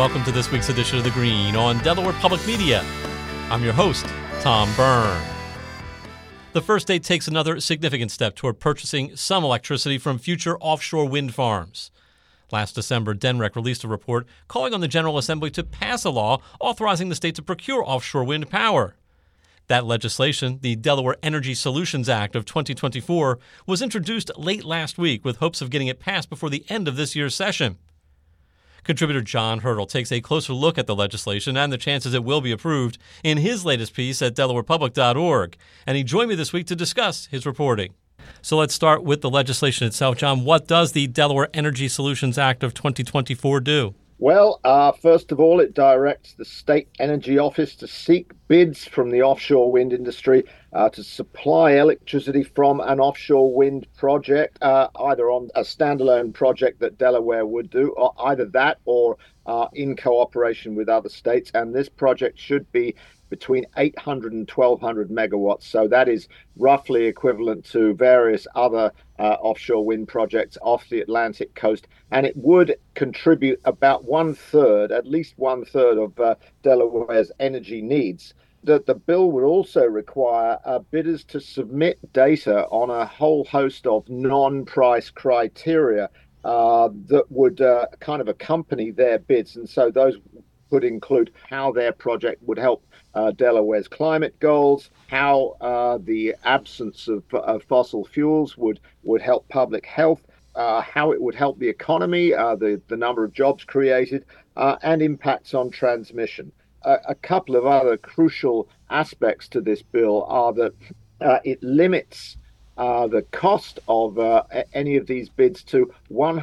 welcome to this week's edition of The Green on Delaware Public Media. I'm your host, Tom Byrne. The first state takes another significant step toward purchasing some electricity from future offshore wind farms. Last December, DENREC released a report calling on the General Assembly to pass a law authorizing the state to procure offshore wind power. That legislation, the Delaware Energy Solutions Act of 2024, was introduced late last week with hopes of getting it passed before the end of this year's session. Contributor John Hurdle takes a closer look at the legislation and the chances it will be approved in his latest piece at DelawarePublic.org, and he joined me this week to discuss his reporting. So let's start with the legislation itself. John, what does the Delaware Energy Solutions Act of 2024 do? Well, first of all, it directs the State Energy Office to seek bids from the offshore wind industry to supply electricity from an offshore wind project, either on a standalone project that Delaware would do, or either that or in cooperation with other states. And this project should be between 800 and 1,200 megawatts. So that is roughly equivalent to various other offshore wind projects off the Atlantic coast. And it would contribute about at least one third of Delaware's energy needs. The bill would also require bidders to submit data on a whole host of non-price criteria that would kind of accompany their bids. And so those could include how their project would help Delaware's climate goals, how the absence of fossil fuels would help public health, how it would help the economy, the number of jobs created, and impacts on transmission. A couple of other crucial aspects to this bill are that it limits the cost of any of these bids to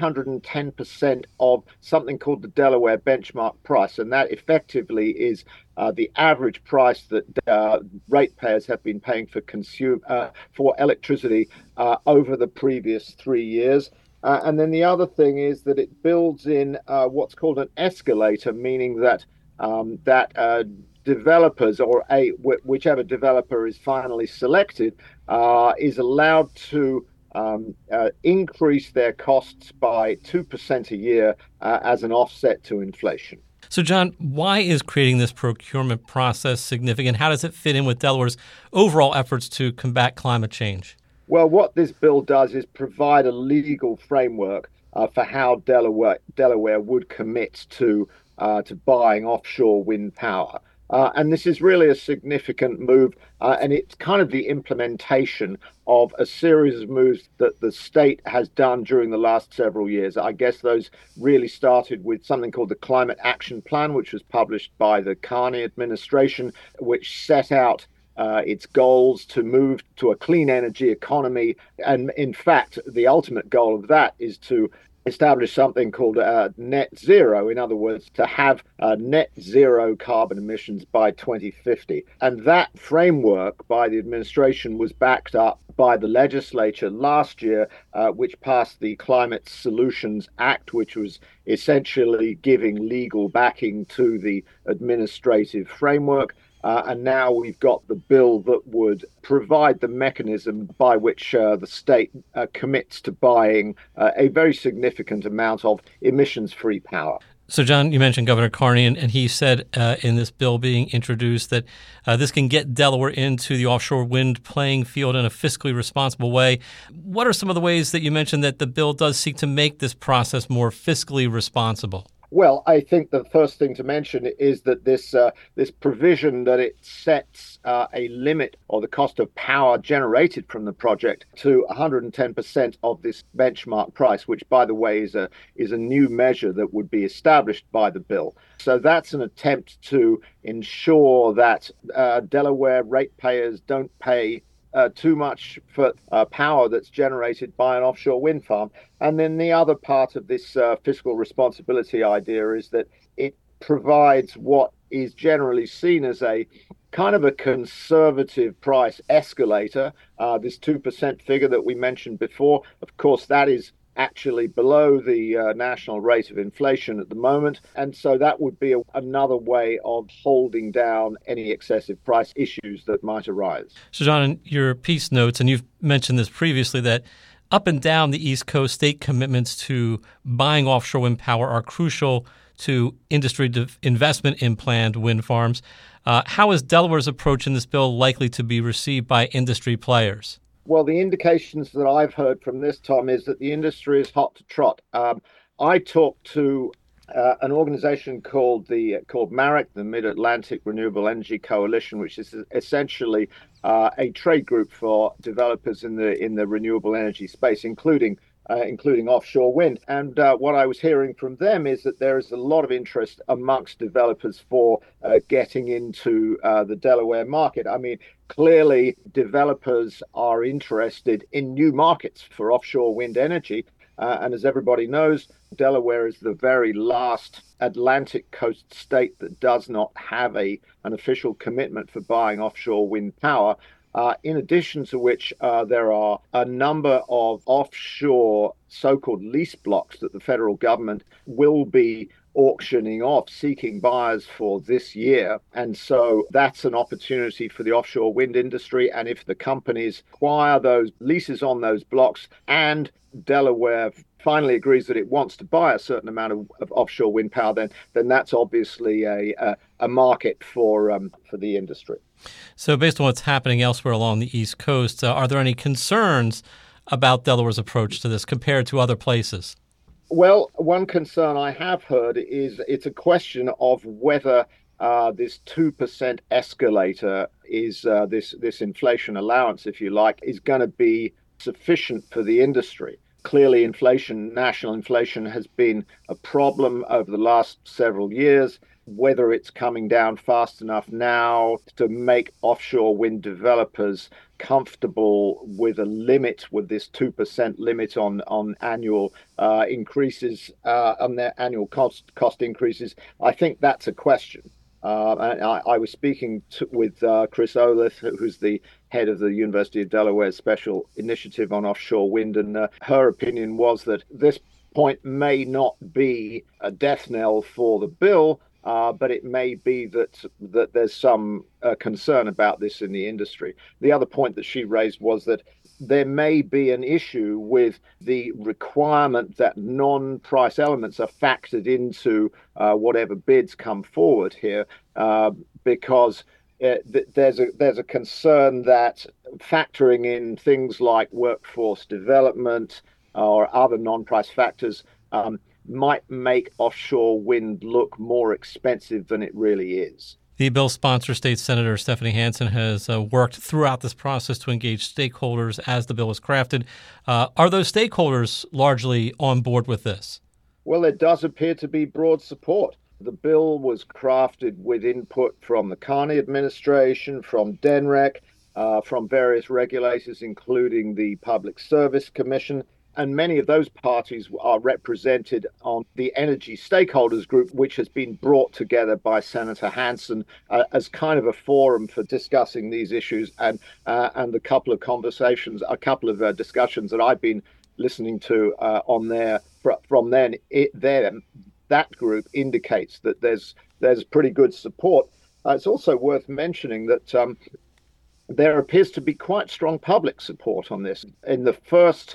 110% of something called the Delaware benchmark price. And that effectively is the average price that ratepayers have been paying for electricity over the previous 3 years. And then the other thing is that it builds in what's called an escalator, meaning that developers or whichever developer is finally selected is allowed to increase their costs by 2% a year as an offset to inflation. So, John, why is creating this procurement process significant? How does it fit in with Delaware's overall efforts to combat climate change? Well, what this bill does is provide a legal framework for how Delaware would commit to buying offshore wind power. And this is really a significant move, and it's kind of the implementation of a series of moves that the state has done during the last several years. I guess those really started with something called the Climate Action Plan, which was published by the Carney administration, which set out its goals to move to a clean energy economy. And in fact, the ultimate goal of that is to establish something called net zero, in other words, to have net zero carbon emissions by 2050. And that framework by the administration was backed up by the legislature last year, which passed the Climate Solutions Act, which was essentially giving legal backing to the administrative framework. And now we've got the bill that would provide the mechanism by which the state commits to buying a very significant amount of emissions-free power. So, John, you mentioned Governor Carney, and he said in this bill being introduced that this can get Delaware into the offshore wind playing field in a fiscally responsible way. What are some of the ways that you mentioned that the bill does seek to make this process more fiscally responsible? Well, I think the first thing to mention is that this provision that it sets a limit or the cost of power generated from the project to 110% of this benchmark price, which, by the way, is a new measure that would be established by the bill. So that's an attempt to ensure that Delaware ratepayers don't pay too much for power that's generated by an offshore wind farm. And then the other part of this fiscal responsibility idea is that it provides what is generally seen as a kind of a conservative price escalator. This 2% figure that we mentioned before, of course, that is actually below the national rate of inflation at the moment. And so that would be another way of holding down any excessive price issues that might arise. So, John, in your piece notes, and you've mentioned this previously, that Up and down the East Coast, state commitments to buying offshore wind power are crucial to industry investment in planned wind farms. How is Delaware's approach in this bill likely to be received by industry players? Well, the indications that I've heard from this, Tom, is that the industry is hot to trot. I talked to an organization called MAREC, the Mid-Atlantic Renewable Energy Coalition, which is essentially a trade group for developers in the renewable energy space, including offshore wind. And what I was hearing from them is that there is a lot of interest amongst developers for getting into the Delaware market. I mean, clearly developers are interested in new markets for offshore wind energy. And as everybody knows, Delaware is the very last Atlantic coast state that does not have an official commitment for buying offshore wind power. In addition to which, there are a number of offshore so-called lease blocks that the federal government will be auctioning off, seeking buyers for this year. And so that's an opportunity for the offshore wind industry. And if the companies acquire those leases on those blocks and Delaware finally agrees that it wants to buy a certain amount of offshore wind power, then that's obviously a market for the industry. So based on what's happening elsewhere along the East Coast, are there any concerns about Delaware's approach to this compared to other places? Well, one concern I have heard is it's a question of whether this 2% escalator is this inflation allowance, if you like, is going to be sufficient for the industry. Clearly, national inflation has been a problem over the last several years. Whether it's coming down fast enough now to make offshore wind developers comfortable with a limit, with this 2% limit on annual increases, on their annual cost increases, I think that's a question. And I was speaking with Chris Olith, who's the head of the University of Delaware's Special Initiative on Offshore Wind, and her opinion was that this point may not be a death knell for the bill, but it may be that there's some concern about this in the industry. The other point that she raised was that there may be an issue with the requirement that non-price elements are factored into whatever bids come forward here, because there's a concern that factoring in things like workforce development or other non-price factors might make offshore wind look more expensive than it really is. The bill's sponsor, State Senator Stephanie Hansen, has worked throughout this process to engage stakeholders as the bill is crafted. Are those stakeholders largely on board with this? Well, there does appear to be broad support. The bill was crafted with input from the Carney administration, from DENREC, from various regulators, including the Public Service Commission. And many of those parties are represented on the Energy Stakeholders Group, which has been brought together by Senator Hansen as kind of a forum for discussing these issues. And a couple of discussions that I've been listening to on there from then, that group indicates that there's pretty good support. It's also worth mentioning that there appears to be quite strong public support on this. In the first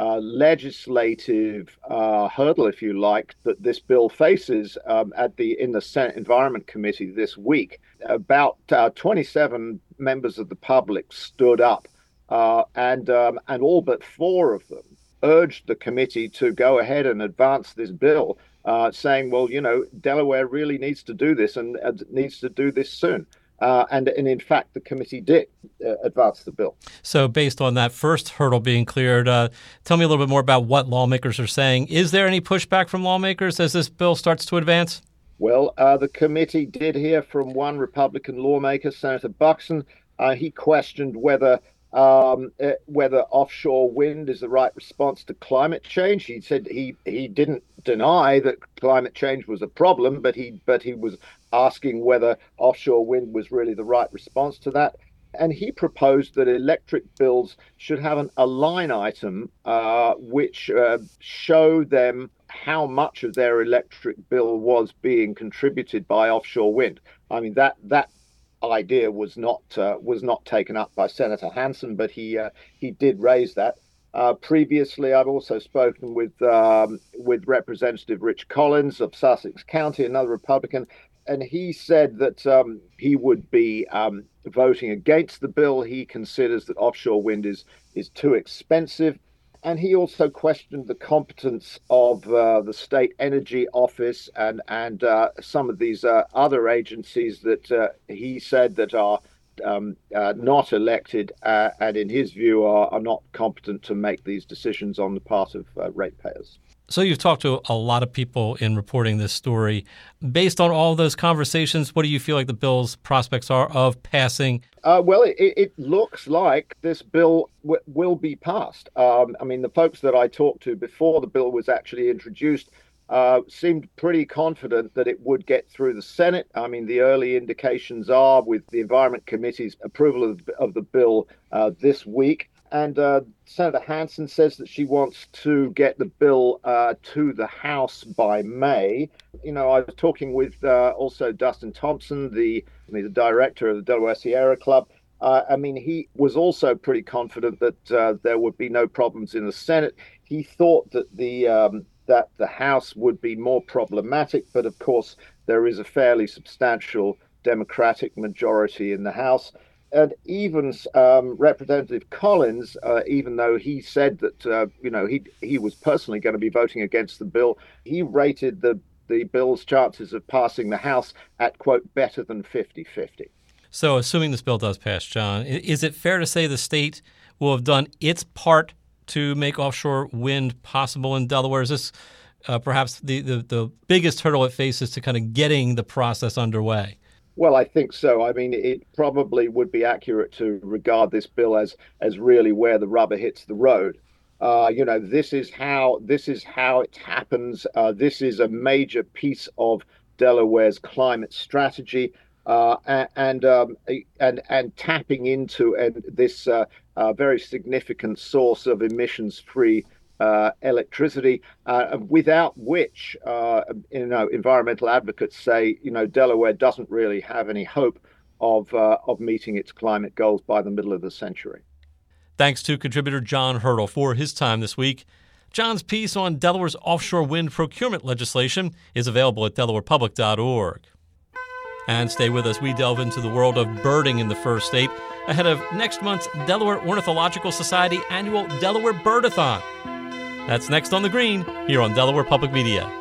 legislative hurdle, if you like, that this bill faces in the Senate Environment Committee this week, about 27 members of the public stood up, and all but 4 of them urged the committee to go ahead and advance this bill, saying, well, Delaware really needs to do this and needs to do this soon. And in fact, the committee did advance the bill. So based on that first hurdle being cleared, tell me a little bit more about what lawmakers are saying. Is there any pushback from lawmakers as this bill starts to advance? Well, the committee did hear from one Republican lawmaker, Senator Buxton. He questioned whether offshore wind is the right response to climate change. He said he didn't deny that climate change was a problem, but he was asking whether offshore wind was really the right response to that. And he proposed that electric bills should have a line item which showed them how much of their electric bill was being contributed by offshore wind. I mean, that idea was not taken up by Senator Hansen, but he did raise that. Previously, I've also spoken with Representative Rich Collins of Sussex County, another Republican, and he said that he would be voting against the bill. He considers that offshore wind is too expensive. And he also questioned the competence of the State Energy Office and some of these other agencies that he said that are not elected and, in his view, are not competent to make these decisions on the part of ratepayers. So you've talked to a lot of people in reporting this story. Based on all those conversations, what do you feel like the bill's prospects are of passing? Well, it looks like this bill will be passed. I mean, the folks that I talked to before the bill was actually introduced seemed pretty confident that it would get through the Senate. I mean, the early indications are with the Environment Committee's approval of the bill this week. And Senator Hansen says that she wants to get the bill to the House by May. You know, I was talking with also Dustin Thompson, the director of the Delaware Sierra Club. I mean, he was also pretty confident that there would be no problems in the Senate. He thought that the House would be more problematic, but of course there is a fairly substantial Democratic majority in the House. And even Representative Collins, even though he said that he was personally going to be voting against the bill, he rated the bill's chances of passing the House at, quote, better than 50-50. So assuming this bill does pass, John, is it fair to say the state will have done its part to make offshore wind possible in Delaware? Is this perhaps the biggest hurdle it faces to kind of getting the process underway? Well, I think so. I mean, it probably would be accurate to regard this bill as really where the rubber hits the road. This is how it happens. This is a major piece of Delaware's climate strategy, and tapping into this very significant source of emissions-free electricity, without which, environmental advocates say, Delaware doesn't really have any hope of meeting its climate goals by the middle of the century. Thanks to contributor John Hurdle for his time this week. John's piece on Delaware's offshore wind procurement legislation is available at DelawarePublic.org. And stay with us. We delve into the world of birding in the First State ahead of next month's Delaware Ornithological Society annual Delaware Birdathon. That's next on The Green here on Delaware Public Media.